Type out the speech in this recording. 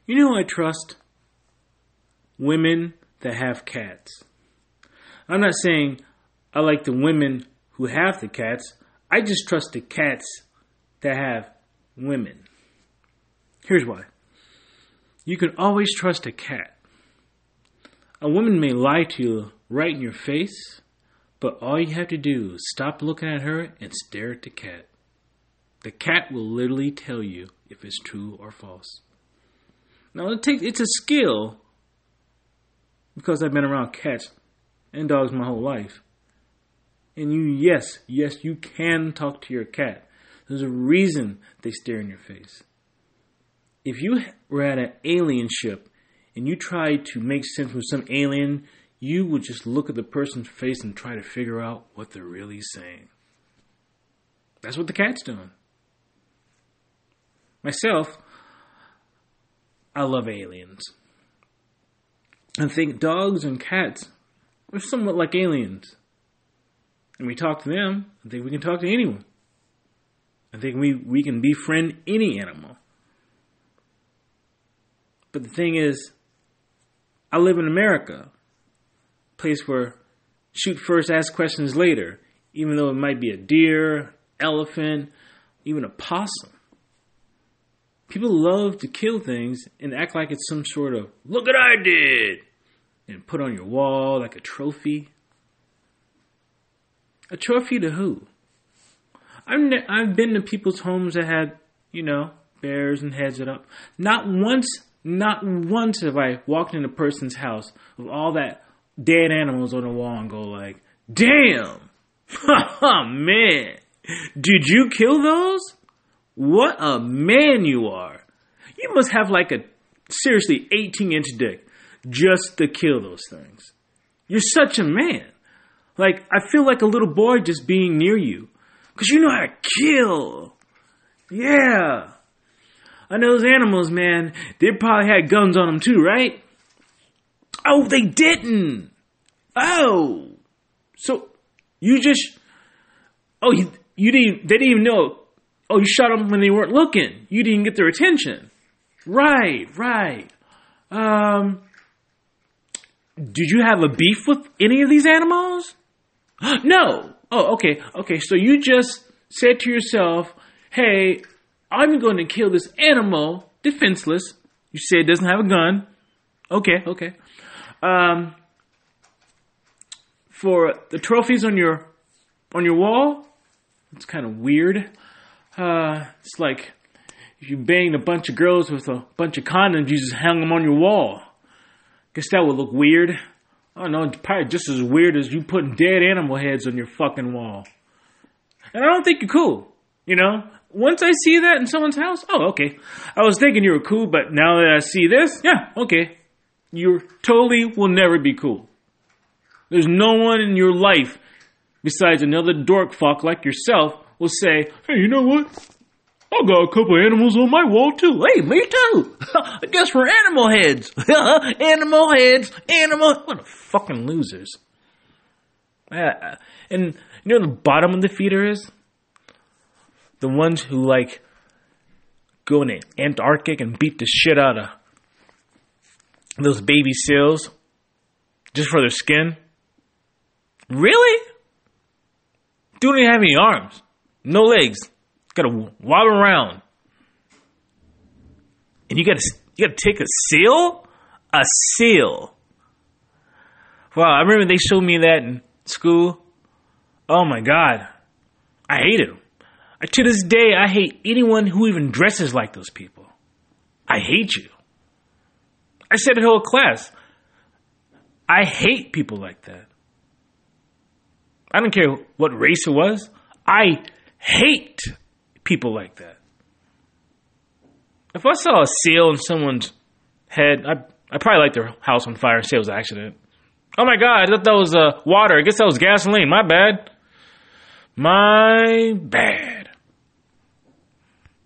You know I trust? Women that have cats. I'm not saying I like the women who have the cats. I just trust the cats that have women. Here's why. You can always trust a cat. A woman may lie to you right in your face, but all you have to do is stop looking at her and stare at the cat. The cat will literally tell you if it's true or false. Now, it's a skill, because I've been around cats and dogs my whole life. And yes, you can talk to your cat. There's a reason they stare in your face. If you were at an alien ship and you tried to make sense with some alien, you would just look at the person's face and try to figure out what they're really saying. That's what the cat's doing. Myself, I love aliens. I think dogs and cats are somewhat like aliens. And we talk to them, I think we can talk to anyone. I think we can befriend any animal. But the thing is, I live in America, a place where shoot first, ask questions later, even though it might be a deer, elephant, even a possum. People love to kill things and act like it's some sort of, look what I did, and put on your wall like a trophy. A trophy to who? I've been to people's homes that had, bears and heads it up. Not once have I walked in a person's house with all that dead animals on the wall and go like, damn, oh man, did you kill those? What a man you are. You must have like a seriously 18-inch dick just to kill those things. You're such a man. Like, I feel like a little boy just being near you. Because you know how to kill. Yeah. I know those animals, man, they probably had guns on them too, right? Oh, they didn't. Oh. So, you just... Oh, you didn't... They didn't even know... Oh, you shot them when they weren't looking. You didn't get their attention. Right. Did you have a beef with any of these animals? No. Oh, okay. So you just said to yourself, hey, I'm going to kill this animal, defenseless. You say it doesn't have a gun. Okay. For the trophies on your wall, it's kind of weird. It's like if you banged a bunch of girls with a bunch of condoms, you just hung them on your wall. Guess that would look weird. I don't know, it's probably just as weird as you putting dead animal heads on your fucking wall. And I don't think you're cool, Once I see that in someone's house, oh, okay. I was thinking you were cool, but now that I see this, yeah, okay. You totally will never be cool. There's no one in your life besides another dork fuck like yourself will say, hey, you know what? I got a couple animals on my wall too. Hey, me too. Just for animal heads. Animal heads. What a fucking losers. And you know the bottom of the feeder is? The ones who go in the Antarctic and beat the shit out of those baby seals just for their skin. Really? Don't even have any arms. No legs. Gotta wobble around. And you gotta take a seal? A seal. Wow, I remember they showed me that in school. Oh my God. I hate it. To this day, I hate anyone who even dresses like those people. I hate you. I said to the whole class, I hate people like that. I don't care what race it was. I hate people like that. If I saw a seal in someone's head, I'd probably light their house on fire and say it was an accident. Oh my God, I thought that was water. I guess that was gasoline. My bad.